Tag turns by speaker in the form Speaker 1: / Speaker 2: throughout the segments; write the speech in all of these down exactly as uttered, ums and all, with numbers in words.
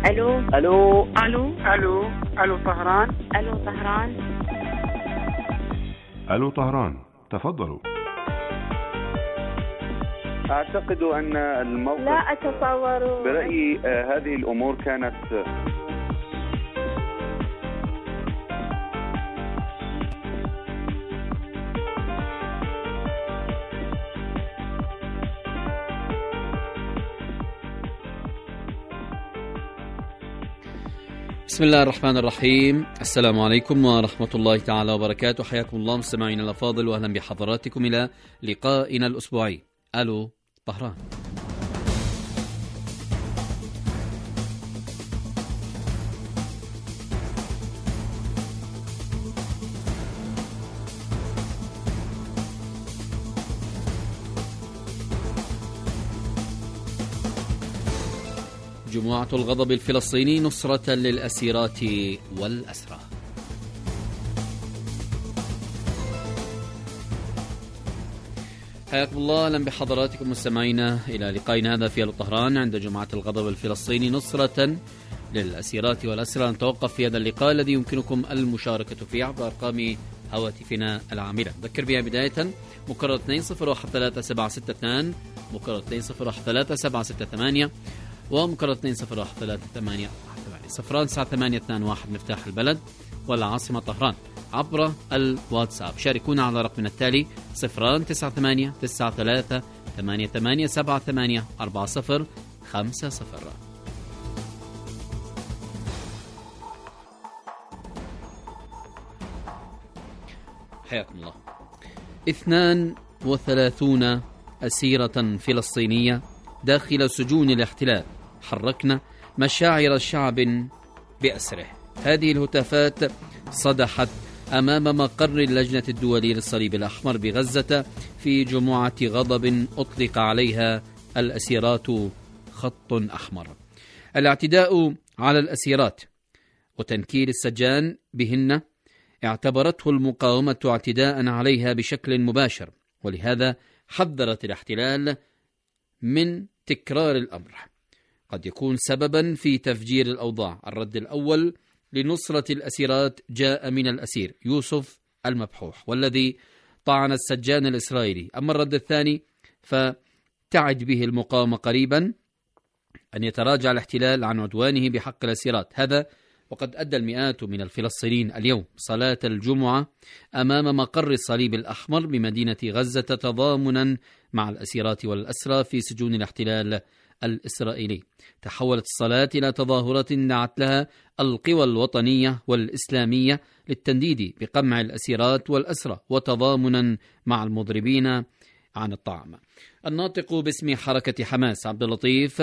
Speaker 1: الو
Speaker 2: الو
Speaker 1: الو
Speaker 3: الو الو طهران.
Speaker 1: الو طهران.
Speaker 4: الو طهران، تفضلوا.
Speaker 2: اعتقد ان الموقف
Speaker 1: لا اتصور.
Speaker 2: برأيي آه هذه الامور كانت
Speaker 5: بسم الله الرحمن الرحيم. السلام عليكم ورحمة الله تعالى وبركاته. حياكم الله مستمعينا الأفاضل، وأهلا بحضراتكم إلى لقائنا الأسبوعي ألو طهران. جموعة الغضب الفلسطيني نصرة للأسيرات والأسرى. حياكم الله، أهلا بحضراتكم مستمعينا إلى لقائنا هذا في ألو طهران عند جماعة الغضب الفلسطيني نصرة للأسيرات والأسرى. نتوقف في هذا اللقاء الذي يمكنكم المشاركة فيه عبر أرقام هواتفنا العاملة. نذكر بها بداية مكرر اثنين صفر واحد ثلاثة سبعة ستة اثنين، مكرر اثنين صفر واحد ثلاثة سبعة ستة ثمانية، ومكرر اثنين صفر واحد ثلاثة ثمانية واحد ثمانية. صفران تسعة ثمانية اثنان واحد مفتاح البلد والعاصمة طهران. عبر الواتساب شاركونا على رقمنا التالي صفران تسعة ثمانية تسعة ثلاثة ثمانية ثمانية سبعة ثمانية أربعة صفر خمسة صفر. حياكم الله. اثنان وثلاثون أسيرة فلسطينية داخل سجون الاحتلال حركنا مشاعر شعب بأسره. هذه الهتافات صدحت أمام مقر اللجنة الدولية للصليب الأحمر بغزة في جمعة غضب أطلق عليها الأسيرات خط أحمر. الاعتداء على الأسيرات وتنكيل السجان بهن اعتبرته المقاومة اعتداء عليها بشكل مباشر، ولهذا حذرت الاحتلال من تكرار الأمر قد يكون سببا في تفجير الأوضاع. الرد الأول لنصرة الأسيرات جاء من الأسير يوسف المبحوح والذي طعن السجان الإسرائيلي. أما الرد الثاني فتعد به المقاومة قريبا أن يتراجع الاحتلال عن عدوانه بحق الأسيرات. هذا وقد أدى المئات من الفلسطينيين اليوم صلاة الجمعة أمام مقر الصليب الأحمر بمدينة غزة تضامنا مع الأسيرات والأسرى في سجون الاحتلال الإسرائيلي. تحولت الصلاة إلى تظاهرات دعت لها القوى الوطنية والإسلامية للتنديد بقمع الأسيرات والأسرى وتضامنا مع المضربين عن الطعام. الناطق باسم حركة حماس عبد اللطيف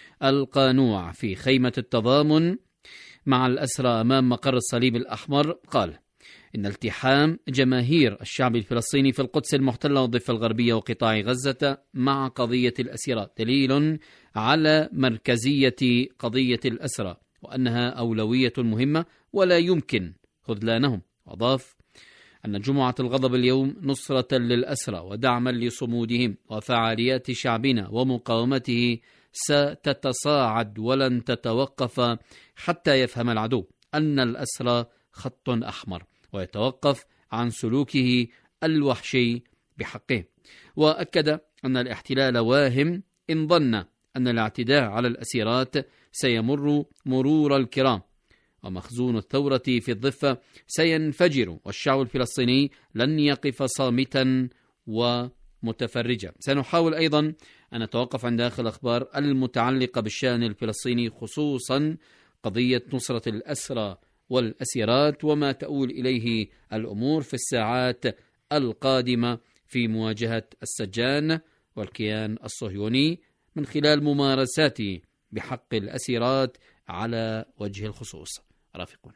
Speaker 5: القانوع في خيمة التضامن مع الأسرى أمام مقر الصليب الأحمر قال إن التحام جماهير الشعب الفلسطيني في القدس المحتلة والضفة الغربية وقطاع غزة مع قضية الأسيرات دليل على مركزية قضية الأسرى وأنها أولوية مهمة ولا يمكن خذلانهم. وأضاف أن جمعة الغضب اليوم نصرة للأسرى ودعما لصمودهم، وفعاليات شعبنا ومقاومته ستتصاعد ولن تتوقف حتى يفهم العدو أن الأسرى خط أحمر ويتوقف عن سلوكه الوحشي بحقه. وأكد أن الاحتلال واهم إن ظن أن الاعتداء على الأسيرات سيمر مرور الكرام، ومخزون الثورة في الضفة سينفجر، والشعب الفلسطيني لن يقف صامتا ومتفرجا. سنحاول أيضا أن نتوقف عند آخر الأخبار المتعلقة بالشأن الفلسطيني، خصوصا قضية نصرة الأسرى والأسيرات وما تؤول إليه الأمور في الساعات القادمة في مواجهة السجان والكيان الصهيوني من خلال ممارساته بحق الأسيرات على وجه الخصوص. رافقونا.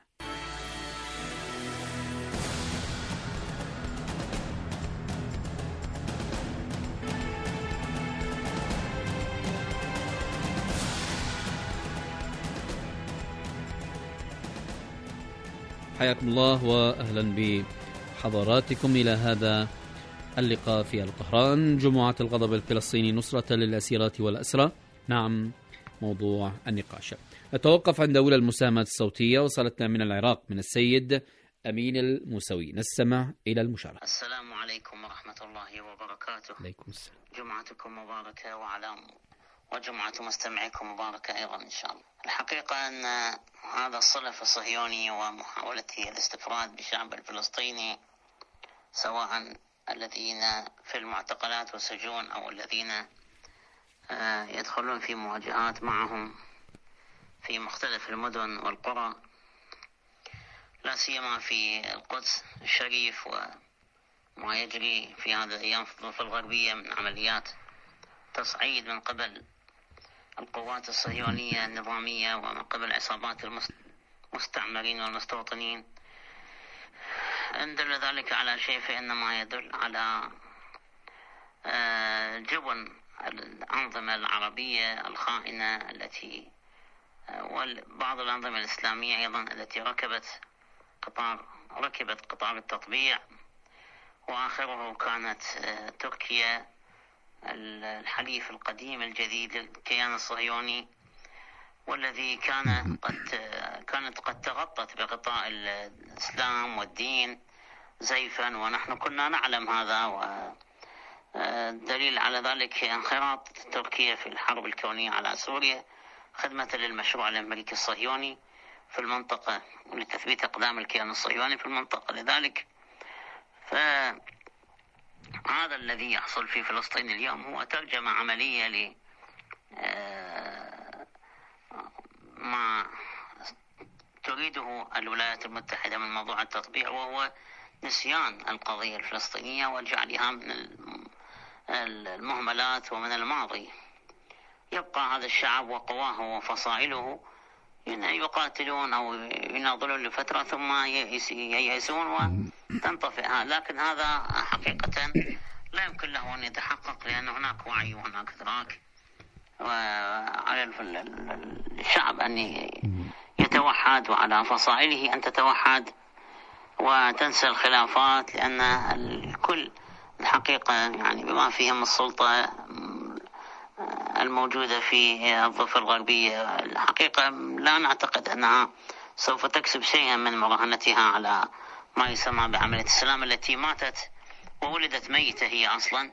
Speaker 5: حياكم الله وأهلا بحضراتكم إلى هذا اللقاء في ألو طهران. جمعة الغضب الفلسطيني نصرة للأسيرات والأسرى، نعم موضوع النقاش. نتوقف عند أولى المساهمات الصوتية، وصلتنا من العراق من السيد أمين الموسوي. نستمع إلى المشاركة.
Speaker 6: السلام عليكم ورحمة الله وبركاته.
Speaker 5: عليكم السلام.
Speaker 6: جمعتكم مباركة وعلى وجمعة مستمعيكم مباركة أيضا إن شاء الله. الحقيقة أن هذا الصلف الصهيوني ومحاولته الاستفراد بالشعب الفلسطيني، سواء الذين في المعتقلات والسجون أو الذين يدخلون في مواجهات معهم في مختلف المدن والقرى، لا سيما في القدس الشريف وما يجري في هذه الأيام في الضفة الغربية من عمليات تصعيد من قبل القوات الصهيونية النظامية ومن قبل عصابات المستعمرين والمستوطنين، إن دل ذلك على شيء فإنما يدل على جبن الأنظمة العربية الخائنة التي وبعض الأنظمة الإسلامية أيضا التي ركبت قطار ركبت قطار التطبيع، وآخره كانت تركيا الحليف القديم الجديد للكيان الصهيوني، والذي كان قد كانت قد تغطت بغطاء الإسلام والدين زيفا، ونحن كنا نعلم هذا. والدليل على ذلك انخراط تركيا في الحرب الكونية على سوريا خدمة للمشروع الأمريكي الصهيوني في المنطقة ولتثبيت أقدام الكيان الصهيوني في المنطقة. لذلك فهذا الذي يحصل في فلسطين اليوم هو ترجمة عملية ل ما تريده الولايات المتحدة من موضوع التطبيع، وهو نسيان القضية الفلسطينية وجعلها من المهملات ومن الماضي. يبقى هذا الشعب وقواه وفصائله يقاتلون أو يناضلون لفترة ثم ييأسون وتنطفئ، لكن هذا حقيقة لا يمكن له أن يتحقق، لأن هناك وعي وهناك إدراك وعلى الشعب أن يتوحد وعلى فصائله أن تتوحد وتنسى الخلافات، لأن الكل الحقيقة يعني بما فيهم السلطة الموجودة في الضفة الغربية الحقيقة لا نعتقد أنها سوف تكسب شيئا من مراهنتها على ما يسمى بعملية السلام التي ماتت وولدت ميتة هي أصلا.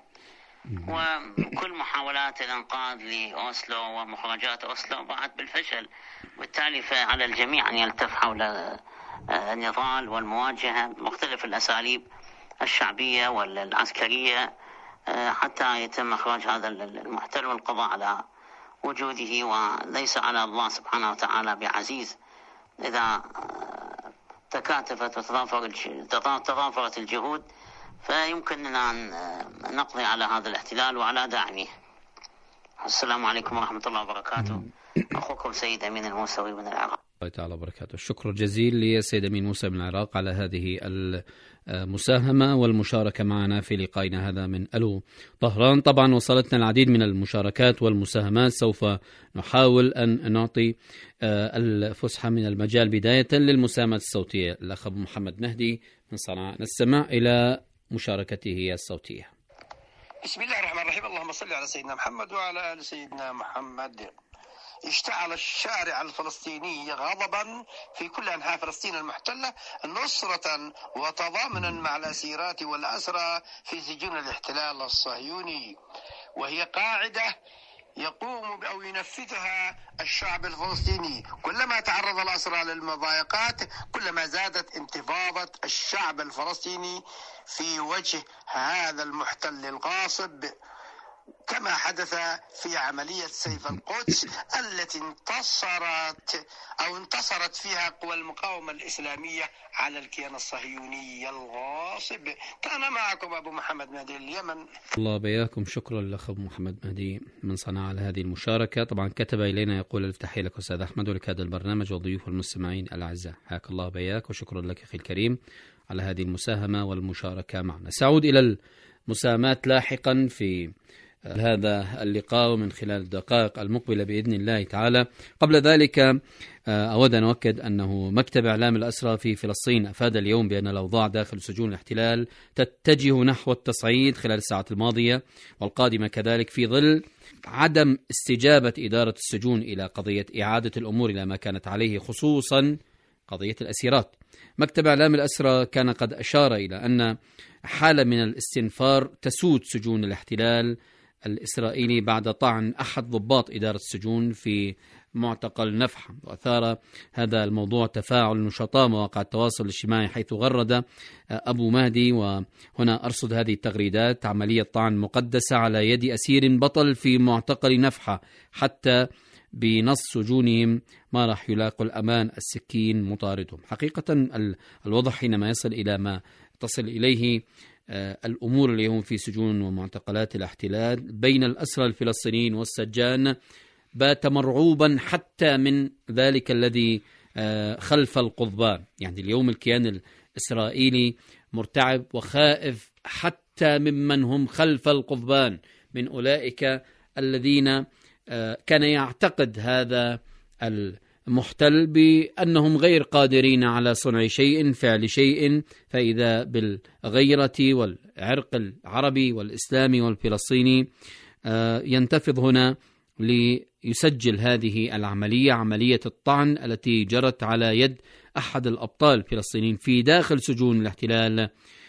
Speaker 6: وكل محاولات الإنقاذ لأوسلو ومخرجات أوسلو باءت بالفشل، بالتالي فعلى الجميع أن يلتف حول النضال والمواجهة بمختلف الأساليب الشعبية والعسكرية حتى يتم إخراج هذا المحتل والقضاء على وجوده، وليس على الله سبحانه وتعالى بعزيز. إذا تكاتفت وتضافرت الجهود فيمكننا أن نقضي على هذا الاحتلال وعلى داعمه. السلام عليكم ورحمة الله وبركاته. أخوكم سيد أمين الموسوي من العراق.
Speaker 5: الله تعالى وبركاته. الشكر الجزيل لسيد أمين موسى من العراق على هذه المساهمة والمشاركة معنا في لقائنا هذا من ألو طهران. طبعا وصلتنا العديد من المشاركات والمساهمات، سوف نحاول أن نعطي الفسحة من المجال بداية للمساهمة الصوتية. الأخ أبو محمد مهدي من صنعاء، نستمع إلى مشاركته الصوتية.
Speaker 7: بسم الله الرحمن الرحيم. اللهم صل على سيدنا محمد وعلى آل سيدنا محمد. اشتعل الشارع الفلسطيني غضبا في كل أنحاء فلسطين المحتلة نصرة وتضامنا مع الأسيرات والأسرى في سجون الاحتلال الصهيوني، وهي قاعدة يقوم أو ينفذها الشعب الفلسطيني. كلما تعرض الأسرى للمضايقات كلما زادت انتفاضة الشعب الفلسطيني في وجه هذا المحتل الغاصب، كما حدث في عملية سيف القدس التي انتصرت أو انتصرت فيها قوى المقاومة الإسلامية على الكيان الصهيوني الغاصب. كان معكم أبو محمد مهدي اليمن.
Speaker 5: الله بياكم. شكرا لأخ أبو محمد مهدي من صنعاء على هذه المشاركة. طبعا كتب إلينا يقول التحية لك أستاذ أحمد ولك هذا البرنامج والضيوف والمستمعين الأعزاء. حياك الله بياك وشكرا لك أخي الكريم على هذه المساهمة والمشاركة معنا. سأعود إلى المساهمات لاحقا في هذا اللقاء من خلال الدقائق المقبلة بإذن الله تعالى. قبل ذلك أود أن أؤكد أنه مكتب إعلام الأسرى في فلسطين أفاد اليوم بأن الأوضاع داخل سجون الاحتلال تتجه نحو التصعيد خلال الساعات الماضية والقادمة، كذلك في ظل عدم استجابة إدارة السجون إلى قضية إعادة الأمور إلى ما كانت عليه، خصوصا قضية الأسيرات. مكتب إعلام الأسرى كان قد أشار إلى أن حالة من الاستنفار تسود سجون الاحتلال الإسرائيلي بعد طعن أحد ضباط إدارة السجون في معتقل نفحة، وأثار هذا الموضوع تفاعل نشطاء مواقع التواصل الاجتماعي، حيث غرد أبو مهدي، وهنا أرصد هذه التغريدات: عملية طعن مقدسة على يد أسير بطل في معتقل نفحة، حتى بنص سجونهم ما راح يلاقوا الأمان، السكين مطاردهم. حقيقة الوضع حينما يصل إلى ما تصل إليه الأمور اليوم في سجون ومعتقلات الاحتلال بين الأسرى الفلسطينيين والسجان بات مرعوبا حتى من ذلك الذي خلف القضبان. يعني اليوم الكيان الإسرائيلي مرتعب وخائف حتى ممن هم خلف القضبان، من أولئك الذين كان يعتقد هذا المحتل بأنهم غير قادرين على صنع شيء، فعل شيء، فإذا بالغيرة والعرق العربي والإسلامي والفلسطيني ينتفض هنا ليسجل هذه العملية، عملية الطعن التي جرت على يد أحد الأبطال الفلسطينيين في داخل سجون الاحتلال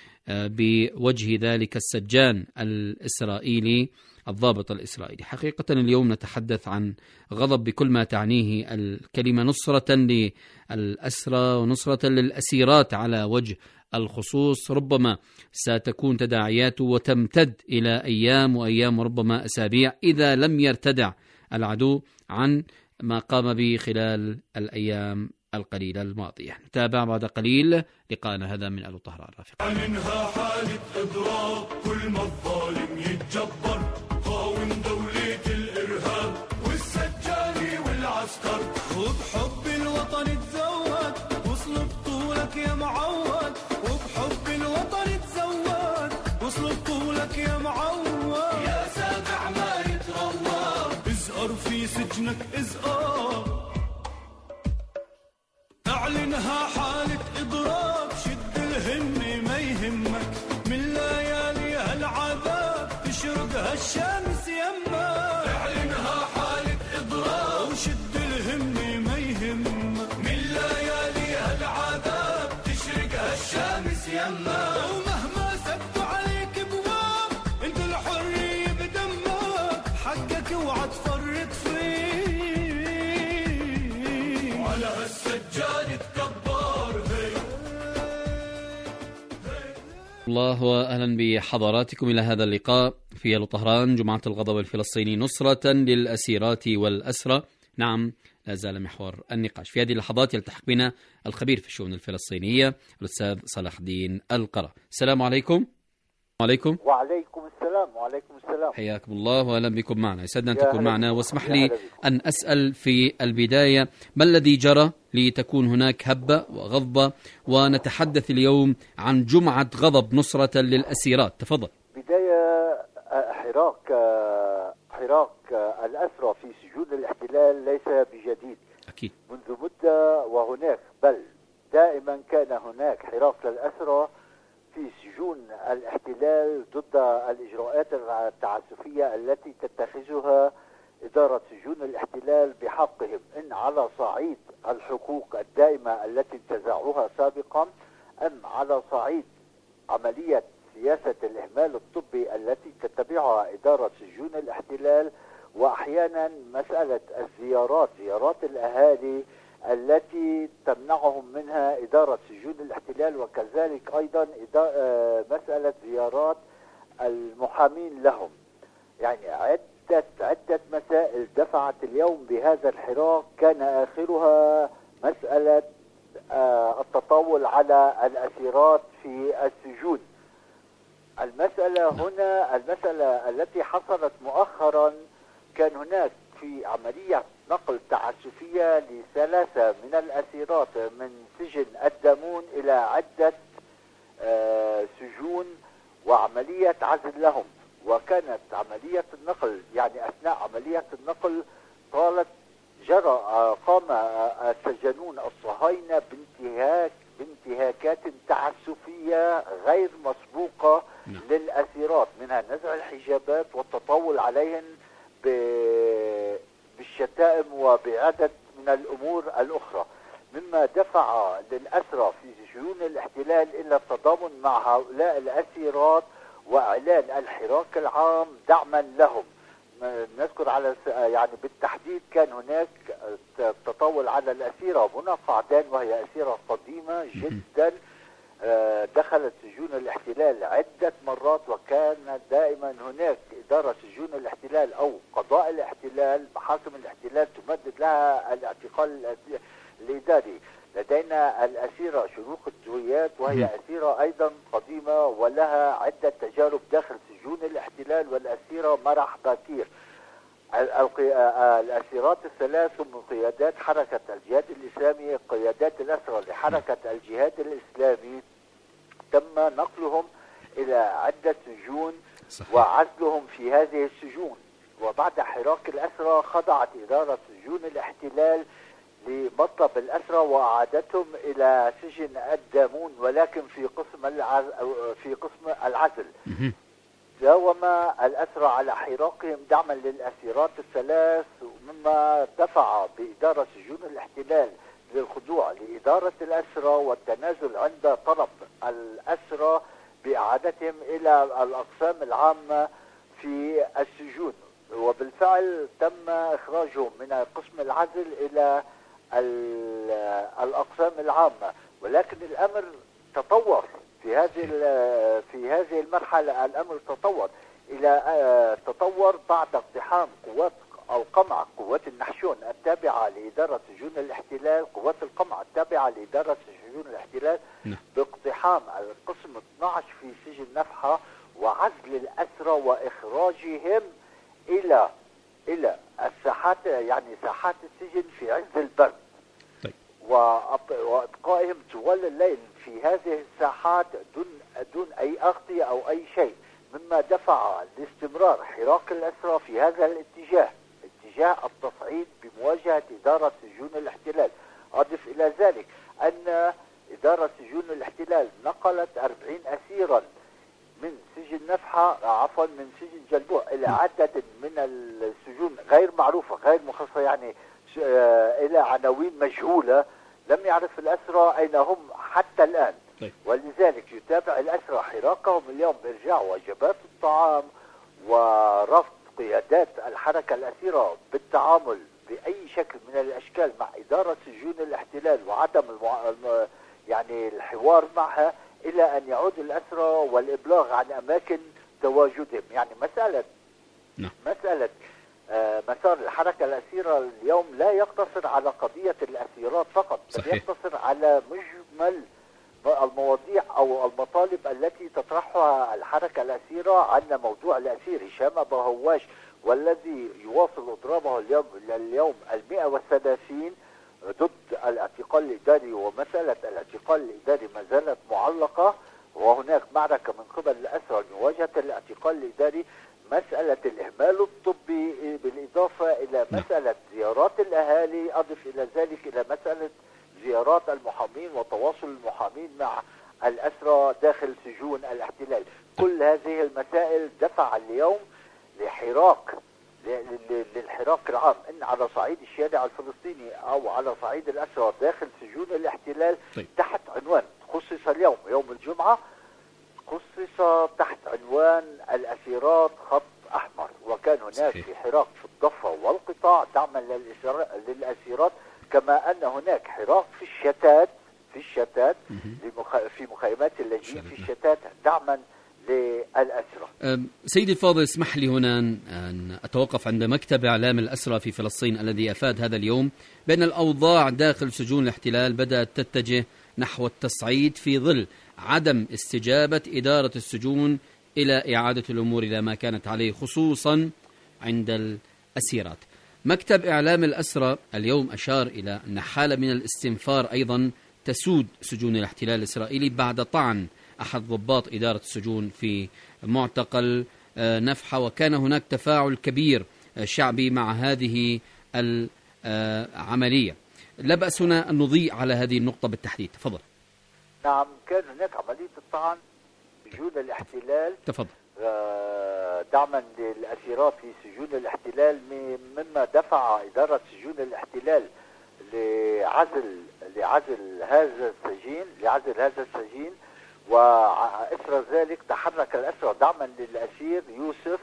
Speaker 5: بوجه ذلك السجان الإسرائيلي، الضابط الإسرائيلي. حقيقة اليوم نتحدث عن غضب بكل ما تعنيه الكلمة، نصرة للأسرى ونصرة للأسيرات على وجه الخصوص. ربما ستكون تداعياته وتمتد إلى أيام وأيام وربما أسابيع إذا لم يرتدع العدو عن ما قام به خلال الأيام القليلة الماضية. نتابع بعد قليل لقاءنا هذا من ألو طهران رافق.
Speaker 8: عنها حالة إضراب، كل ما الظالم يتجبر، قاوم دولة الإرهاب والسجاني والعسكر، وبحب الوطن تزود وصل بطولك يا معود، وبحب الوطن تزود وصل بطولك يا معود، يا سابع ما يتروى، ازقر في سجنك ازقر، اعلنها حالة اضراب، شد الهمة ما يهمك، من ليالي هالعذاب تشرق هالشمس يمك، اعلنها حالة اضراب وشد الهمة ما يهمك، من ليالي هالعذاب تشرق هالشمس يمك، ومهما سدوا عليك بواب انت الحرية بدمك، حقك اوعى تفرط فيه، وعلى هالسجاد تكبر.
Speaker 5: الله وأهلا بحضراتكم إلى هذا اللقاء في ألو طهران. جمعة الغضب الفلسطيني نصرة للأسيرات والأسرى، نعم لا زال محور النقاش. في هذه اللحظات يلتحق بنا الخبير في الشؤون الفلسطينية الأستاذ صلاح الدين القرى. السلام عليكم. وعليكم
Speaker 9: وعليكم السلام. وعليكم السلام.
Speaker 5: حياكم الله وأهلا بكم معنا، يسعدنا أن تكون معنا. واسمح لي أن أسأل في البداية ما الذي جرى لتكون هناك هبة وغضبة، ونتحدث اليوم عن جمعة غضب نصرة للأسيرات. تفضل.
Speaker 9: بداية حراك حراك الأسرى في سجون الاحتلال ليس بجديد،
Speaker 5: أكيد
Speaker 9: منذ مدة، وهناك بل دائما كان هناك حراك للأسرى في سجون الاحتلال ضد الإجراءات التعسفية التي تتخذها إدارة سجون الاحتلال بحقهم، إن على صعيد الحقوق الدائمة التي انتزعوها سابقا، أم على صعيد عملية سياسة الإهمال الطبي التي تتبعها إدارة سجون الاحتلال، وأحيانا مسألة الزيارات، زيارات الأهالي التي تمنعهم منها إدارة سجون الاحتلال، وكذلك أيضا مسألة زيارات المحامين لهم. يعني عدة عدة مسائل دفعت اليوم بهذا الحراك، كان آخرها مسألة التطاول على الأسيرات في السجون. المسألة هنا المسألة التي حصلت مؤخرا، كان هناك في عملية نقل تعسفية لثلاثة من الأسيرات من سجن الدامون إلى عدة سجون وعملية عزل لهم، وكانت عملية النقل يعني أثناء عملية النقل طالت جرى قام السجانون الصهاينة بانتهاك بانتهاكات تعسفية غير مسبوقة
Speaker 5: نعم.
Speaker 9: للأسيرات، منها نزع الحجابات والتطاول عليهن بالشتائم وبعدد من الأمور الأخرى، مما دفع للأسرى في سجون الاحتلال إلى التضامن مع هؤلاء الأسيرات وإعلان الحراك العام دعما لهم. نذكر على يعني بالتحديد كان هناك تطاول على الأسيرة منى قعدان، وهي أسيرة قديمة جدا دخلت سجون الاحتلال عدة مرات، وكان دائما هناك إدارة سجون الاحتلال أو قضاء الاحتلال محاكم الاحتلال تمدد لها الاعتقال الإداري. لدينا الأسيرة شروق الزويات، وهي أسيرة أيضا قديمة ولها عدة تجارب داخل سجون الاحتلال، والأسيرة مرح باكير. الأسيرات الثلاث من قيادات حركة الجهاد الإسلامي، قيادات الأسرى لحركة الجهاد الإسلامي، تم نقلهم إلى عدة سجون صحيح. وعزلهم في هذه السجون. وبعد حراك الأسرى خضعت إدارة سجون الاحتلال لمطلب الأسرى وأعادتهم إلى سجن الدامون، ولكن في قسم العزل في قسم العزل. داوم الأسرى على حراكهم دعما للأسيرات الثلاث، مما دفع بإدارة سجون الاحتلال للخضوع لإدارة الأسرى والتنازل عند طلب الأسرى بإعادتهم إلى الأقسام العامة في السجون. وبالفعل تم إخراجهم من قسم العزل إلى الأقسام العامة، ولكن الأمر تطور في هذه في هذه المرحلة. الأمر تطور إلى تطور بعد اقتحام قوات القمع، قوات النحشون التابعة لإدارة سجون الاحتلال، قوات القمع التابعة لإدارة سجون الاحتلال، باقتحام القسم اثني عشر في سجن نفحة وعزل الأسرى وإخراجهم إلى إلى الساحات، يعني ساحات السجن في عز البرد، طيب. وإبقائهم طوال الليل في هذه الساحات دون دون أي أغطية أو أي شيء، مما دفع لاستمرار حراك الأسرى في هذا الاتجاه، اتجاه التصعيد بمواجهة إدارة سجون الاحتلال. أضف إلى ذلك أن إدارة سجون الاحتلال نقلت أربعين أسيرا من سجن نفحة عفوا من سجن جلبوع إلى عدد من السجون غير معروفة غير مخصصة، يعني إلى عناوين مجهولة، لم يعرف الأسرى أين هم حتى الآن. طيب. ولذلك يتابع الأسرى حراكهم اليوم بإرجاع وجبات الطعام ورفض قيادات الحركة الأسيرة بالتعامل بأي شكل من الأشكال مع إدارة سجون الاحتلال وعدم المع... يعني الحوار معها، إلى أن يعود الأسرى والإبلاغ عن أماكن تواجدهم. يعني مسألة no. مسألة آه مسار الحركة الأسيرة اليوم لا يقتصر على قضية الأسيرات فقط، بل يقتصر على مجمل المواضيع أو المطالب التي تطرحها الحركة الأسيرة. عندنا موضوع الأسير هشام أبو هواش، والذي يواصل إضرابه اليوم اليوم المئة والثلاثين ضد الاعتقال الإداري، ومسألة الاعتقال الإداري ما زالت معلقة، وهناك معركة من قبل الأسرى لمواجهة الاعتقال الإداري. مسألة الإهمال الطبي، بالإضافة إلى مسألة زيارات الأهالي، أضف إلى ذلك إلى مسألة زيارات المحامين وتواصل المحامين مع الأسرى داخل سجون الاحتلال. كل هذه المسائل دفع اليوم لحراك للحراك العام، إن على صعيد الشارع الفلسطيني أو على صعيد الأسرى داخل سجون الاحتلال. طيب. تحت عنوان خصص اليوم يوم الجمعة، خصص تحت عنوان الأسيرات خط أحمر، وكان هناك صحيح. في حراك في الضفة والقطاع دعما للأسيرات، كما أن هناك حراك في الشتات في الشتات في مخيمات اللاجئين في الشتات دعما للأسرى.
Speaker 5: سيدي الفاضل، اسمح لي هنا أن أتوقف عند مكتب إعلام الأسرى في فلسطين الذي أفاد هذا اليوم بأن الأوضاع داخل سجون الاحتلال بدأت تتجه نحو التصعيد في ظل عدم استجابة إدارة السجون إلى إعادة الأمور إلى ما كانت عليه، خصوصا عند الأسيرات. مكتب إعلام الأسرى اليوم أشار إلى أن حالة من الاستنفار أيضا تسود سجون الاحتلال الإسرائيلي بعد طعن أحد ضباط إدارة السجون في معتقل نفحة، وكان هناك تفاعل كبير شعبي مع هذه عملية. لا بأس هنا أن نضيء على هذه النقطة بالتحديد. تفضل.
Speaker 9: نعم، كان هناك عملية الطعن سجون الاحتلال.
Speaker 5: تفضل.
Speaker 9: دعما للأسيرات في سجون الاحتلال، مما دفع إدارة سجون الاحتلال لعزل لعزل هذا السجين لعزل هذا السجين وإثر ذلك تحرك الأسرى دعما للأسير يوسف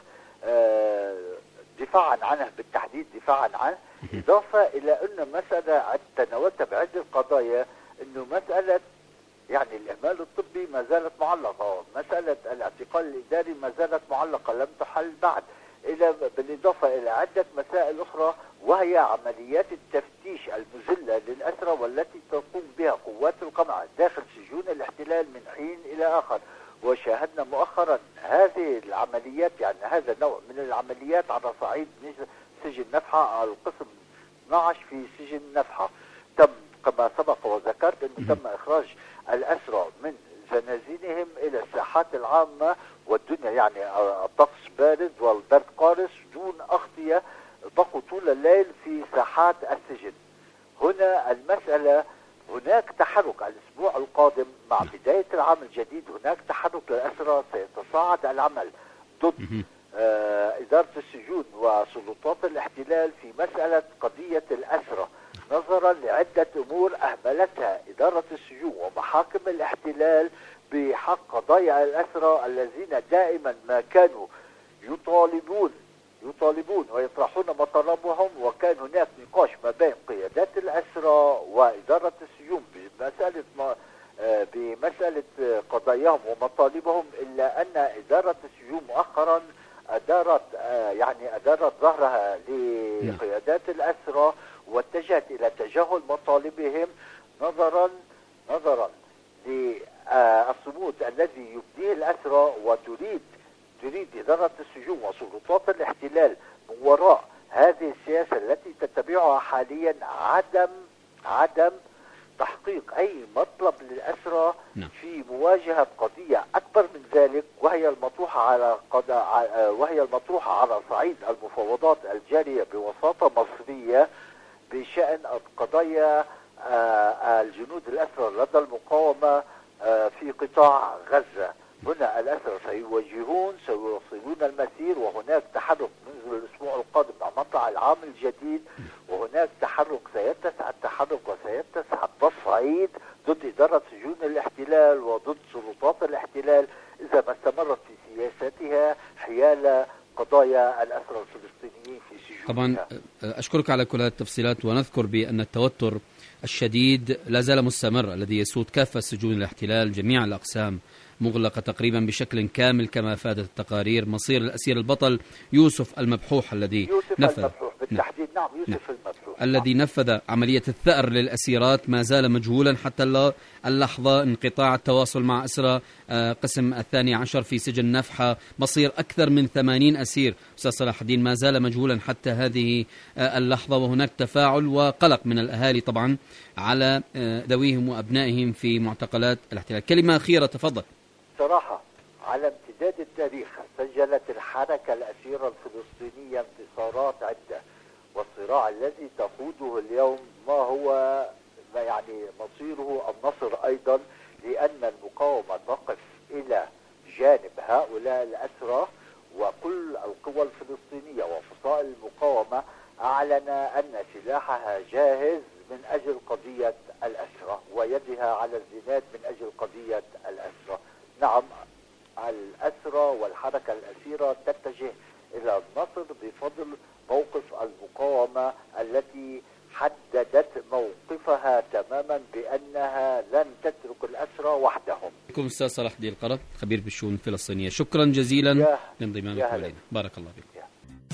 Speaker 9: دفاعا عنه، بالتحديد دفاعا عنه، إضافة إلى أن مسألة تناولت بعدة قضايا، أنه مسألة يعني الإهمال الطبي ما زالت معلقة، مسألة الاعتقال الإداري ما زالت معلقة لم تحل بعد، إلى بالإضافة إلى عدة مسائل أخرى، وهي عمليات التفتيش المذلة للأسرى والتي تقوم بها قوات القمع داخل سجون الاحتلال من حين إلى آخر. وشاهدنا مؤخرا هذه العمليات، يعني هذا النوع من العمليات على صعيد سجن نفحة، القسم اثني عشر في سجن نفحة تم كما سبق وذكرت أنه تم إخراج الأسرى من زنازينهم إلى الساحات العامة والدنيا، يعني الطقس بارد والبرد قارس دون أغطية، بقوا طول الليل في ساحات السجن. هنا المسألة هناك تحرك الأسبوع القادم مع بداية العام الجديد، هناك تحرك للأسرى، سيتصاعد العمل ضد آه إدارة السجون وسلطات الاحتلال في مسألة قضية الأسرى، نظرا لعدة أمور أهملتها إدارة السجون ومحاكم الاحتلال بحق قضايا الأسرى الذين دائما ما كانوا يطالبون يطالبون ويطرحون مطالبهم. وكان هناك نقاش ما بين قيادات الأسرى وإدارة السجون بمسألة ما بمسألة قضاياهم ومطالبهم، إلا أن إدارة السجون مؤخرا أدارت يعني أدارت ظهرها لقيادات الأسرى واتجهت إلى تجاهل مطالبهم نظرا نظرا للصمود الذي يبديه الأسرى، وتريد تريد إدارة السجون وسلطات الاحتلال من وراء هذه السياسة التي تتبعها حاليا عدم عدم تحقيق أي مطلب للأسرى في مواجهة قضية أكبر من ذلك، وهي المطروحة على قضاء وهي المطروحة على صعيد المفاوضات الجارية بوساطة مصرية بشأن قضايا الجنود الأسرى لدى المقاومة في قطاع غزة. هنا الأسرى سيواجهون سيواصلون المسير، وهناك تحرك منذ الأسبوع القادم مع مطلع العام الجديد، وهناك تحرك سيتسع التحرك وسيتسع التصعيد ضد إدارة سجون الاحتلال وضد سلطات الاحتلال إذا ما استمرت في سياستها حيال قضايا الأسرى الفلسطينيين في سجونها.
Speaker 5: طبعا أشكرك على كل هذه التفصيلات، ونذكر بأن التوتر الشديد لا زال مستمر الذي يسود كافة سجون الاحتلال، جميع الأقسام مغلقة تقريبا بشكل كامل كما أفادت التقارير. مصير الأسير البطل يوسف المبحوح الذي
Speaker 9: يوسف
Speaker 5: نفذ
Speaker 9: المبحوح بالتحديد نعم يوسف نعم. المبحوح
Speaker 5: الذي
Speaker 9: نعم.
Speaker 5: نفذ عملية الثأر للأسيرات ما زال مجهولا حتى اللحظة. انقطاع التواصل مع أسرى قسم الثاني عشر في سجن نفحة، مصير أكثر من ثمانين أسير أستاذ صلاح الدين ما زال مجهولا حتى هذه اللحظة، وهناك تفاعل وقلق من الأهالي طبعا على ذويهم وأبنائهم في معتقلات الاحتلال. كلمة أخيرة تفضل.
Speaker 9: صراحة على امتداد التاريخ سجلت الحركة الأسيرة الفلسطينية انتصارات عدة، والصراع الذي تخوضه اليوم ما هو ما يعني مصيره النصر أيضا، لأن المقاومة تقف إلى جانب هؤلاء الأسرى، وكل القوى الفلسطينية وفصائل المقاومة أعلن أن سلاحها جاهز من أجل قضية الأسرى ويدها على الزناد من أجل قضية الأسرى. نعم، الأسرى والحركة الأسيرة تتجه إلى النصر بفضل موقف المقاومة التي حددت موقفها تماما بأنها لن تترك الأسرى وحدهم.
Speaker 5: بكم أستاذ صلاح الدين القرض خبير بالشؤون الفلسطينية، شكرا جزيلا لانضمامك إلينا، بارك الله فيك.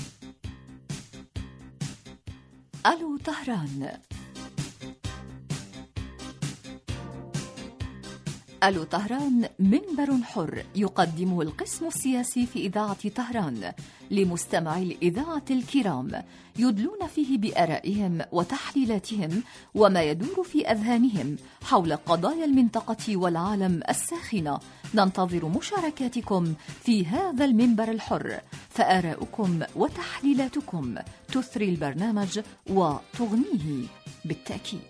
Speaker 10: ألو طهران. ألو طهران منبر حر يقدمه القسم السياسي في إذاعة طهران لمستمعي الإذاعة الكرام، يدلون فيه بآرائهم وتحليلاتهم وما يدور في أذهانهم حول قضايا المنطقة والعالم الساخنة. ننتظر مشاركاتكم في هذا المنبر الحر، فآراؤكم وتحليلاتكم تثري البرنامج وتغنيه بالتأكيد.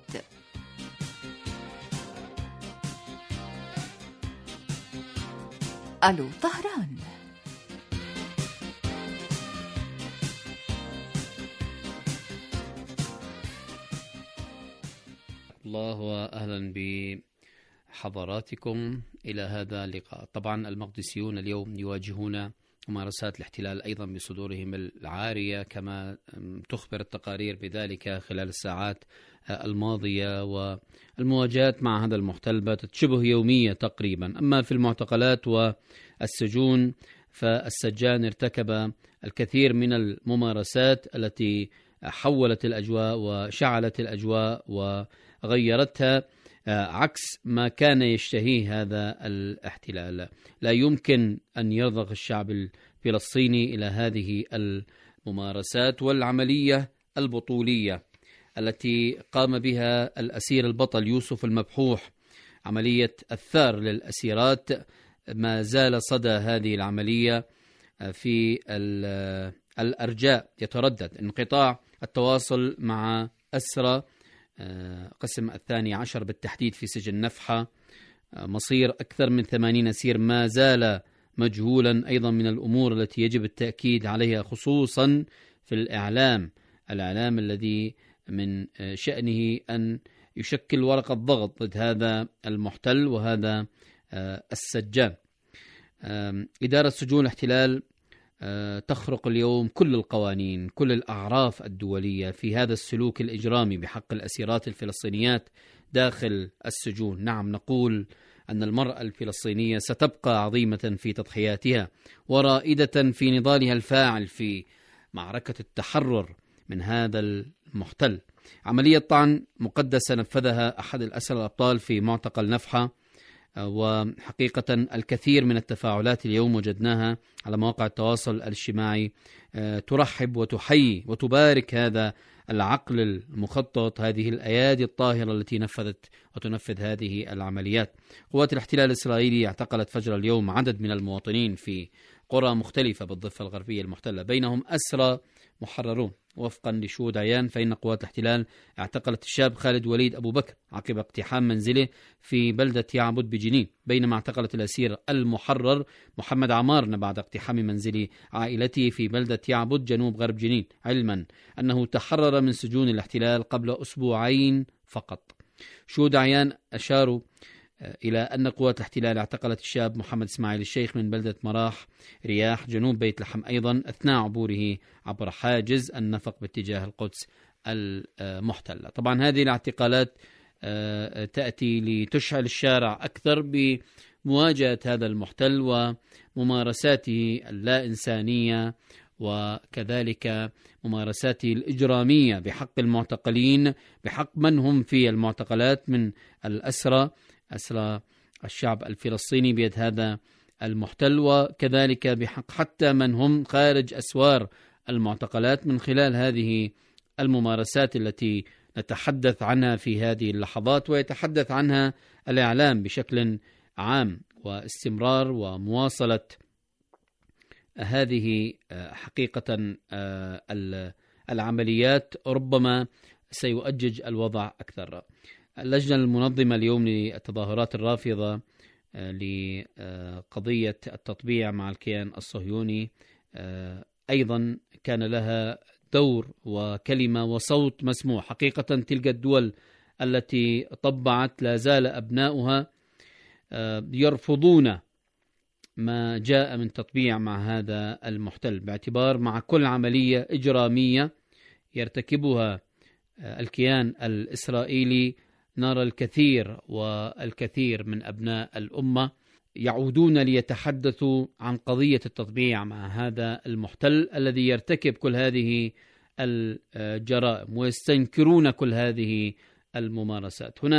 Speaker 10: ألو طهران.
Speaker 5: الله وأهلا بحضراتكم إلى هذا اللقاء. طبعا المقدسيون اليوم يواجهون ممارسات الاحتلال أيضا بصدورهم العارية، كما تخبر التقارير بذلك خلال الساعات الماضية، والمواجهات مع هذا المحتل باتت شبه يومية تقريبا. أما في المعتقلات والسجون فالسجان ارتكب الكثير من الممارسات التي حولت الأجواء وشعلت الأجواء وغيرتها عكس ما كان يشتهيه هذا الاحتلال. لا يمكن أن يرضخ الشعب الفلسطيني إلى هذه الممارسات والعملية البطولية التي قام بها الأسير البطل يوسف المبحوح، عملية الثار للأسيرات. ما زال صدى هذه العملية في الأرجاء يتردد. انقطاع التواصل مع أسرى قسم الثاني عشر بالتحديد في سجن نفحة، مصير أكثر من ثمانين أسير ما زال مجهولا. أيضا من الأمور التي يجب التأكيد عليها خصوصا في الإعلام الإعلام الذي من شأنه أن يشكل ورقة ضغط ضد هذا المحتل وهذا السجان. إدارة سجون الاحتلال تخرق اليوم كل القوانين، كل الأعراف الدولية في هذا السلوك الإجرامي بحق الأسيرات الفلسطينيات داخل السجون. نعم، نقول أن المرأة الفلسطينية ستبقى عظيمة في تضحياتها ورائدة في نضالها الفاعل في معركة التحرر من هذا المحتل. عملية طعن مقدسة نفذها أحد الأسرى الأبطال في معتقل نفحة، وحقيقة الكثير من التفاعلات اليوم وجدناها على مواقع التواصل الاجتماعي ترحب وتحيي وتبارك هذا العقل المخطط، هذه الأيادي الطاهرة التي نفذت وتنفذ هذه العمليات. قوات الاحتلال الإسرائيلي اعتقلت فجر اليوم عدد من المواطنين في قرى مختلفة بالضفة الغربية المحتلة، بينهم أسرى محررون. وفقا لشهود عيان فإن قوات الاحتلال اعتقلت الشاب خالد وليد أبو بكر عقب اقتحام منزله في بلدة يعبد بجنين، بينما اعتقلت الأسير المحرر محمد عمار بعد اقتحام منزل عائلته في بلدة يعبد جنوب غرب جنين، علما أنه تحرر من سجون الاحتلال قبل أسبوعين فقط. شهود عيان أشاروا إلى أن قوات الاحتلال اعتقلت الشاب محمد إسماعيل الشيخ من بلدة مراح رياح جنوب بيت لحم أيضا أثناء عبوره عبر حاجز النفق باتجاه القدس المحتلة. طبعا هذه الاعتقالات تأتي لتشعل الشارع أكثر بمواجهة هذا المحتل وممارساته اللا إنسانية وكذلك ممارساته الإجرامية بحق المعتقلين، بحق من هم في المعتقلات من الأسرى، أسرى الشعب الفلسطيني بيد هذا المحتل، وكذلك بحق حتى من هم خارج أسوار المعتقلات من خلال هذه الممارسات التي نتحدث عنها في هذه اللحظات ويتحدث عنها الإعلام بشكل عام. واستمرار ومواصلة هذه حقيقة العمليات ربما سيؤجج الوضع أكثر. اللجنة المنظمة اليوم للتظاهرات الرافضة لقضية التطبيع مع الكيان الصهيوني أيضا كان لها دور وكلمة وصوت مسموع. حقيقة تلك الدول التي طبعت لا زال أبناؤها يرفضون ما جاء من تطبيع مع هذا المحتل، باعتبار مع كل عملية إجرامية يرتكبها الكيان الإسرائيلي نرى الكثير والكثير من أبناء الأمة يعودون ليتحدثوا عن قضية التطبيع مع هذا المحتل الذي يرتكب كل هذه الجرائم ويستنكرون كل هذه الممارسات. هنا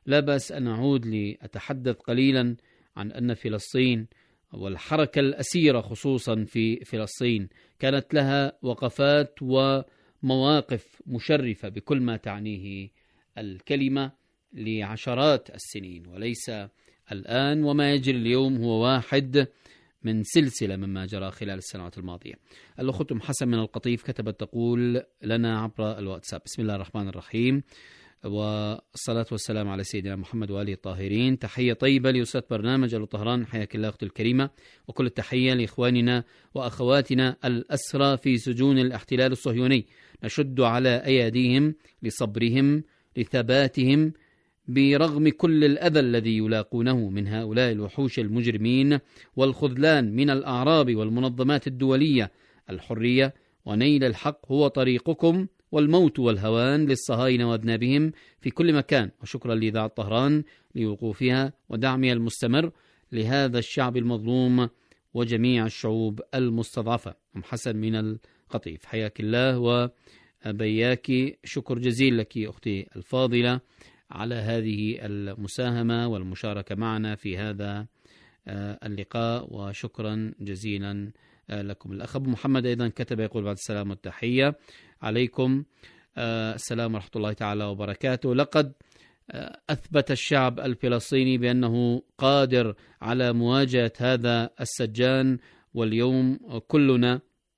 Speaker 5: لا بأس أن أعود لأتحدث قليلا عن أن فلسطين والحركة الأسيرة خصوصا في فلسطين كانت لها وقفات ومواقف مشرفة بكل ما تعنيه الكلمة لعشرات السنين، وليس الآن. وما يجري اليوم هو واحد من سلسلة مما جرى خلال السنوات الماضية. الأخت أم حسن من القطيف كتبت تقول لنا عبر الواتساب: بسم الله الرحمن الرحيم، والصلاة والسلام على سيدنا محمد وآله الطاهرين. تحية طيبة لأسرة برنامج ألو طهران، حياك الله أختي الكريمة، وكل التحية لإخواننا وأخواتنا الأسرى في سجون الاحتلال الصهيوني، نشد على أيديهم لصبرهم لثباتهم برغم كل الأذى الذي يلاقونه من هؤلاء الوحوش المجرمين والخذلان من الأعراب والمنظمات الدولية. الحرية ونيل الحق هو طريقكم، والموت والهوان للصهاينة وأذنابهم في كل مكان. وشكرا لإذاعة طهران لوقوفها ودعمها المستمر لهذا الشعب المظلوم وجميع الشعوب المستضعفة. أم حسن من القطيف، حياك الله وبياك، شكر جزيل لك أختي الفاضلة على هذه المساهمة والمشاركة معنا في هذا اللقاء، وشكرا جزيلا لكم. الأخ أبو محمد أيضا كتب يقول: بعد السلام والتحية عليكم السلام ورحمة الله تعالى وبركاته. لقد أثبت الشعب الفلسطيني بأنه قادر على مواجهة هذا السجان، واليوم كلنا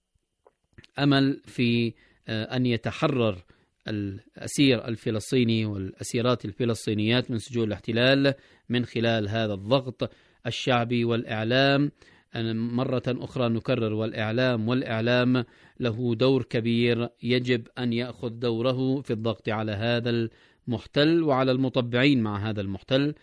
Speaker 5: أمل في أن يتحرر الأسير الفلسطيني والأسيرات الفلسطينيات من سجون الاحتلال من خلال هذا الضغط الشعبي والإعلام. مرة أخرى نكرر: والإعلام والإعلام له دور كبير، يجب أن يأخذ دوره في الضغط على هذا المحتل وعلى المطبعين مع هذا المحتل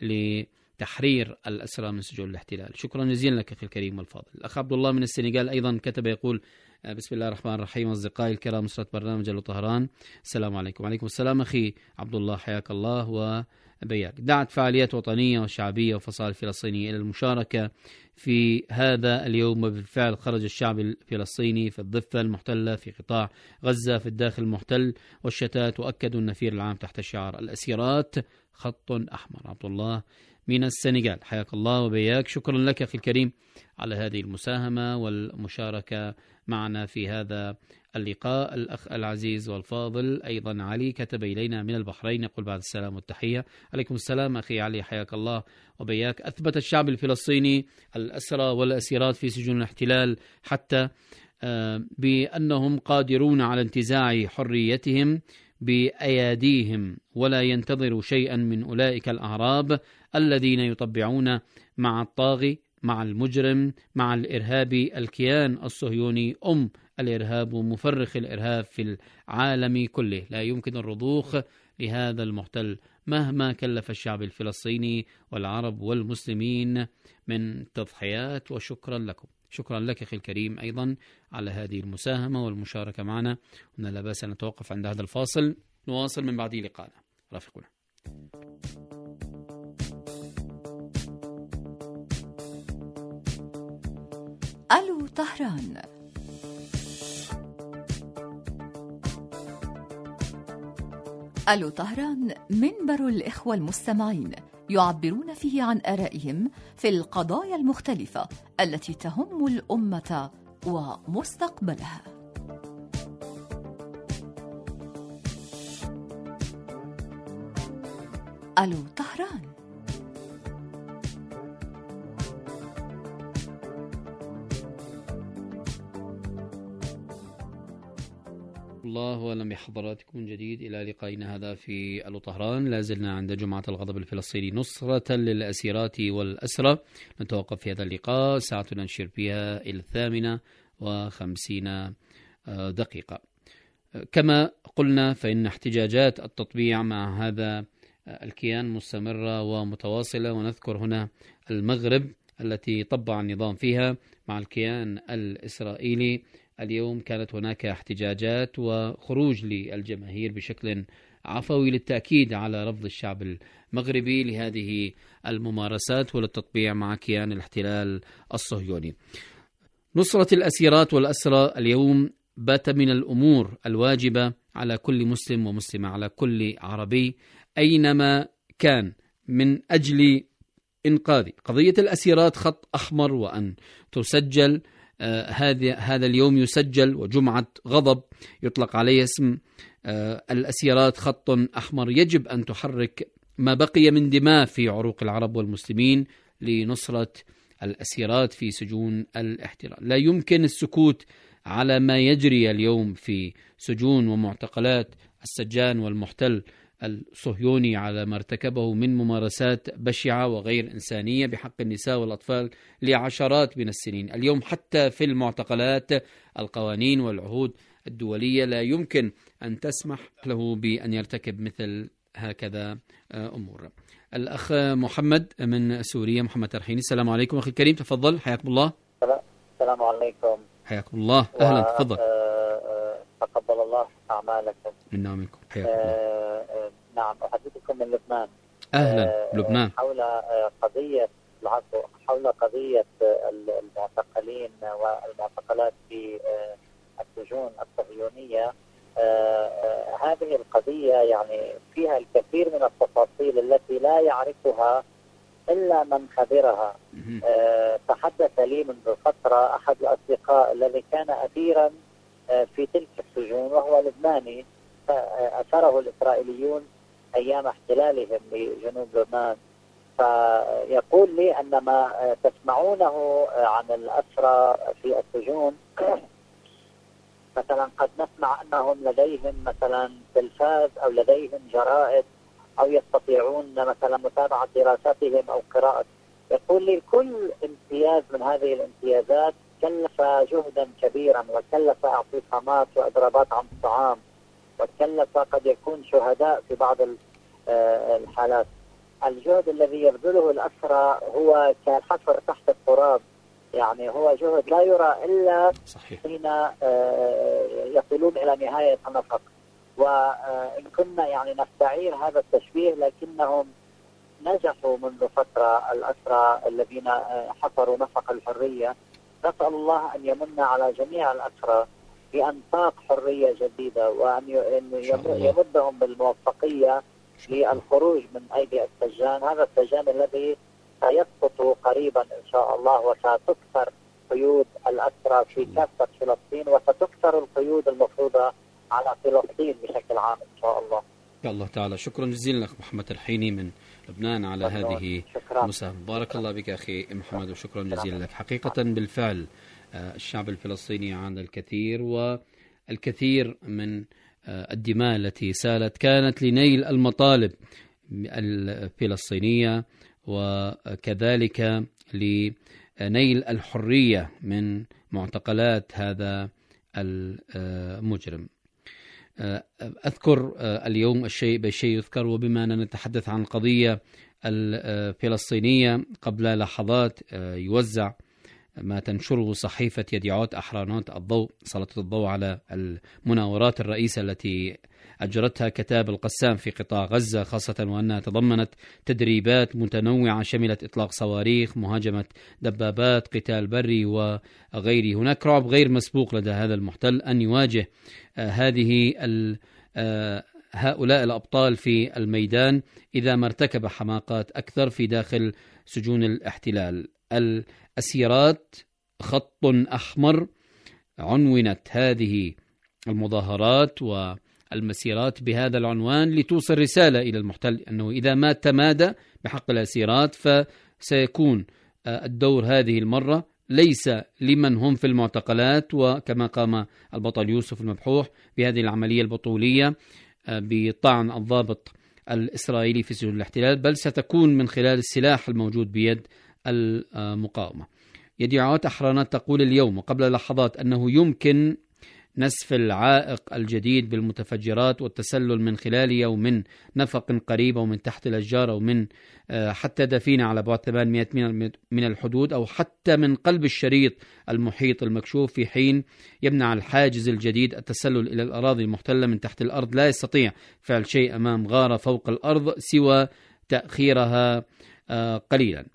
Speaker 5: لتحرير الأسرى من سجون الاحتلال. شكرا جزيلا لك أخي الكريم والفاضل. الأخ عبد الله من السنغال أيضا كتب يقول: بسم الله الرحمن الرحيم، أصدقائي الكرام، أسرة برنامج ألو طهران، السلام عليكم. وعليكم السلام أخي عبد الله، حياك الله وبياك. دعت فعاليات وطنية وشعبية وفصائل فلسطينية إلى المشاركة في هذا اليوم، وبالفعل خرج الشعب الفلسطيني في الضفة المحتلة في قطاع غزة في الداخل المحتل والشتات، وأكدوا النفير العام تحت شعار الأسيرات خط أحمر. عبد الله من السنغال، حياك الله وبياك، شكرا لك أخي الكريم على هذه المساهمة والمشاركة معنا في هذا اللقاء. الأخ العزيز والفاضل أيضا علي كتب إلينا من البحرين يقول: بعد السلام والتحية عليكم السلام أخي علي، حياك الله وبياك. أثبت الشعب الفلسطيني الأسرى والأسيرات في سجون الاحتلال حتى بأنهم قادرون على انتزاع حريتهم بأياديهم، ولا ينتظروا شيئا من أولئك الأعراب الذين يطبعون مع الطاغي، مع المجرم، مع الإرهابي. الكيان الصهيوني أم الإرهاب ومفرخ الإرهاب في العالم كله. لا يمكن الرضوخ لهذا المحتل مهما كلف الشعب الفلسطيني والعرب والمسلمين من تضحيات. وشكرا لكم، شكرا لك أخي الكريم أيضا على هذه المساهمة والمشاركة معنا. هنا لا بأس أن نتوقف عند هذا الفاصل، نواصل من بعد لقاءنا، رافقنا.
Speaker 10: ألو طهران. ألو طهران منبر الإخوة المستمعين يعبرون فيه عن آرائهم في القضايا المختلفة التي تهم الأمة ومستقبلها. ألو طهران.
Speaker 5: الله ولم بحضراتكم من جديد إلى لقائنا هذا في ألو طهران. لازلنا عند جمعة الغضب الفلسطيني نصرة للأسيرات والأسرى. نتوقف في هذا اللقاء، ساعتنا نشير فيها إلى الثامنة وخمسين دقيقة. كما قلنا فإن احتجاجات التطبيع مع هذا الكيان مستمرة ومتواصلة، ونذكر هنا المغرب التي طبع النظام فيها مع الكيان الإسرائيلي. اليوم كانت هناك احتجاجات وخروج للجماهير بشكل عفوي للتأكيد على رفض الشعب المغربي لهذه الممارسات وللتطبيع مع كيان الاحتلال الصهيوني. نصرة الأسيرات والأسرى اليوم بات من الأمور الواجبة على كل مسلم ومسلمة، على كل عربي أينما كان من أجل إنقاذ قضية الأسيرات خط أحمر، وأن تسجل آه هذا هذا اليوم يسجل، وجمعة غضب يطلق عليه اسم آه الأسيرات خط أحمر. يجب أن تحرك ما بقي من دماء في عروق العرب والمسلمين لنصرة الأسيرات في سجون الاحتلال. لا يمكن السكوت على ما يجري اليوم في سجون ومعتقلات السجان والمحتل الصهيوني على ما ارتكبه من ممارسات بشعة وغير إنسانية بحق النساء والأطفال لعشرات من السنين. اليوم حتى في المعتقلات القوانين والعهود الدولية لا يمكن أن تسمح له بأن يرتكب مثل هكذا أمور. الأخ محمد من سوريا، محمد ترحيني، السلام عليكم أخي الكريم، تفضل حياكم الله.
Speaker 11: السلام عليكم.
Speaker 5: حياكم الله، أهلا، تفضل.
Speaker 11: تقبل الله أعمالكم.
Speaker 5: منا ومنكم، حياكم الله.
Speaker 11: نعم، أحدثكم من لبنان.
Speaker 5: أهلا، لبنان.
Speaker 11: حول قضية العفو حول قضية المعتقلين والمعتقلات في السجون الصهيونية. هذه القضية يعني فيها الكثير من التفاصيل التي لا يعرفها إلا من خبرها. تحدث لي منذ فترة أحد الأصدقاء الذي كان أسيرا في تلك السجون وهو لبناني، أسره الإسرائيليون أيام احتلالهم لجنوب لبنان، فيقول لي أن ما تسمعونه عن الأسرى في السجون مثلا قد نسمع أنهم لديهم مثلا تلفاز أو لديهم جرائد أو يستطيعون مثلا متابعة دراساتهم أو قراءة. يقول لي كل امتياز من هذه الامتيازات كلف جهدا كبيرا، وكلف اعتصامات وإضرابات عن الطعام، وكلف قد يكون شهداء في بعض الحالات. الجهد الذي يبذله الأسرى هو كالحفر تحت التراب، يعني هو جهد لا يرى إلا
Speaker 5: صحيح.
Speaker 11: حين يصلون إلى نهاية النفق. وإن كنا يعني نستعير هذا التشبيه، لكنهم نجحوا منذ فترة الأسرى الذين حفروا نفق الحرية. نسأل الله أن يمن على جميع الأسرى بأنفاق حرية جديدة، وأن يمدهم بالموفقية للخروج من أيدي السجان. هذا السجان الذي سيسقط قريبا إن شاء الله، وستكسر قيود الأسرى في كافة فلسطين، وستكسر القيود المفروضة على فلسطين بشكل عام إن شاء الله.
Speaker 5: يا الله تعالى. شكرا جزيلا لك محمد الحيني من لبنان على هذه المساهمة. بارك الله بك أخي محمد، وشكرا جزيلا لك. حقيقة بالفعل الشعب الفلسطيني عانى الكثير، والكثير من الدماء التي سالت كانت لنيل المطالب الفلسطينية، وكذلك لنيل الحرية من معتقلات هذا المجرم. أذكر اليوم الشيء بالشيء يذكر، وبما أننا نتحدث عن القضية الفلسطينية، قبل لحظات يوزع ما تنشره صحيفة يديعوت أحرانوت الضوء، سلطت الضوء على المناورات الرئيسة التي أجرتها كتاب القسام في قطاع غزة، خاصة وأنها تضمنت تدريبات متنوعة شملت إطلاق صواريخ، مهاجمة دبابات، قتال بري وغيره. هناك رعب غير مسبوق لدى هذا المحتل أن يواجه هذه هؤلاء الأبطال في الميدان إذا ما ارتكب حماقات أكثر في داخل سجون الاحتلال. الأسيرات خط أحمر، عنونت هذه المظاهرات والمسيرات بهذا العنوان لتوصل رسالة إلى المحتل أنه إذا ما تمادى بحق الأسيرات فسيكون الدور هذه المرة ليس لمن هم في المعتقلات، وكما قام البطل يوسف المبحوح بهذه العملية البطولية بطعن الضابط الإسرائيلي في سجون الاحتلال، بل ستكون من خلال السلاح الموجود بيد المقاومة. يديعوت أحرانات تقول اليوم وقبل لحظات أنه يمكن نسف العائق الجديد بالمتفجرات والتسلل من خلالها ومن نفق قريب أو من تحت الأشجار أو من حتى دفينة على بعد ثمانمائة من الحدود أو حتى من قلب الشريط المحيط المكشوف، في حين يمنع الحاجز الجديد التسلل إلى الأراضي المحتلة من تحت الأرض. لا يستطيع فعل شيء أمام غارة فوق الأرض سوى تأخيرها قليلا.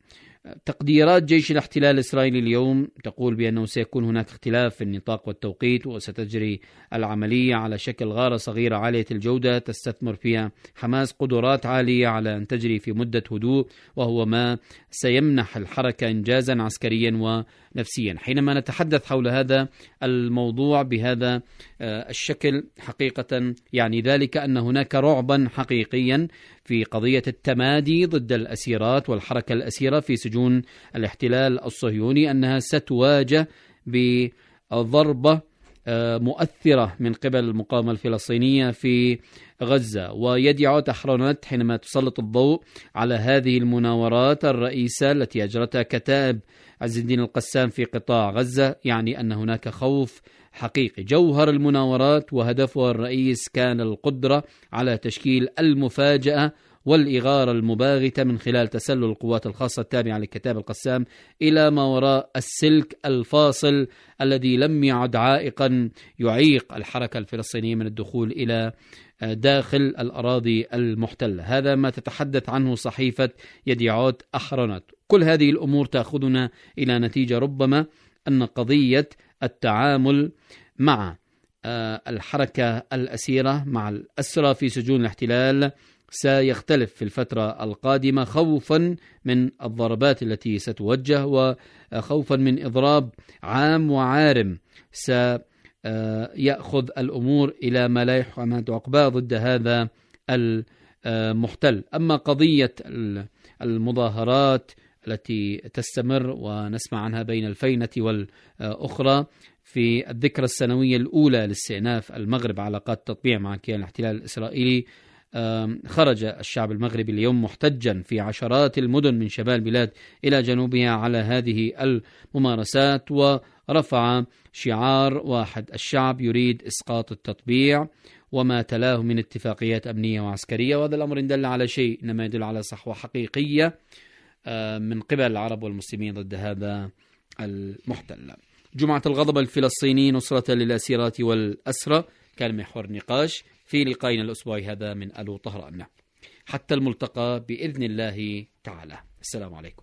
Speaker 5: تقديرات جيش الاحتلال الإسرائيلي اليوم تقول بأنه سيكون هناك اختلاف في النطاق والتوقيت، وستجري العملية على شكل غارة صغيرة عالية الجودة تستثمر فيها حماس قدرات عالية على أن تجري في مدة هدوء، وهو ما سيمنح الحركة إنجازا عسكريا ونفسيا. حينما نتحدث حول هذا الموضوع بهذا الشكل حقيقة يعني ذلك أن هناك رعبا حقيقيا في قضية التمادي ضد الأسيرات والحركة الأسيرة في سجون الاحتلال الصهيوني، أنها ستواجه بضربة مؤثرة من قبل المقاومة الفلسطينية في غزة. ويدعو أحرنوت حينما تسلط الضوء على هذه المناورات الرئيسة التي أجرتها كتائب عز الدين القسام في قطاع غزة، يعني أن هناك خوف حقيقي. جوهر المناورات وهدفها الرئيس كان القدرة على تشكيل المفاجأة والإغارة المباغتة من خلال تسلل القوات الخاصة التابعة لكتائب القسام إلى ما وراء السلك الفاصل الذي لم يعد عائقا يعيق الحركة الفلسطينية من الدخول إلى داخل الأراضي المحتلة. هذا ما تتحدث عنه صحيفة يديعوت أحرنوت. كل هذه الأمور تأخذنا إلى نتيجة ربما أن قضية التعامل مع الحركة الأسيرة مع الأسرى في سجون الاحتلال سيختلف في الفترة القادمة، خوفا من الضربات التي ستوجه وخوفا من إضراب عام وعارم سيأخذ الأمور إلى ما لا يحمد عقباه ضد هذا المحتل. أما قضية المظاهرات التي تستمر ونسمع عنها بين الفينة والأخرى في الذكرى السنوية الأولى لاستئناف المغرب علاقات تطبيع مع كيان الاحتلال الإسرائيلي، خرج الشعب المغربي اليوم محتجا في عشرات المدن من شمال البلاد إلى جنوبها على هذه الممارسات، ورفع شعار واحد: الشعب يريد إسقاط التطبيع وما تلاه من اتفاقيات أمنية وعسكرية. وهذا الأمر إن دل على شيء إنما يدل على صحوة حقيقية من قبل العرب والمسلمين ضد هذا المحتل. جمعة الغضب الفلسطيني نصرة للأسيرات والأسرى كان محور النقاش في لقائنا الأسبوعي هذا من ألو طهران. حتى الملتقى بإذن الله تعالى. السلام عليكم.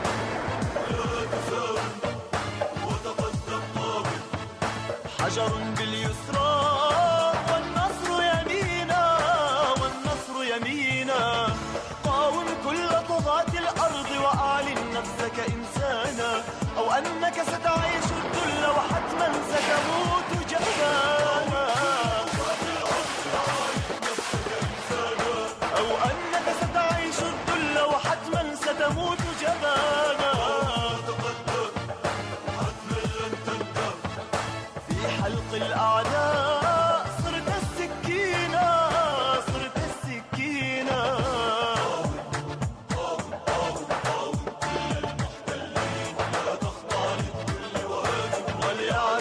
Speaker 8: حجر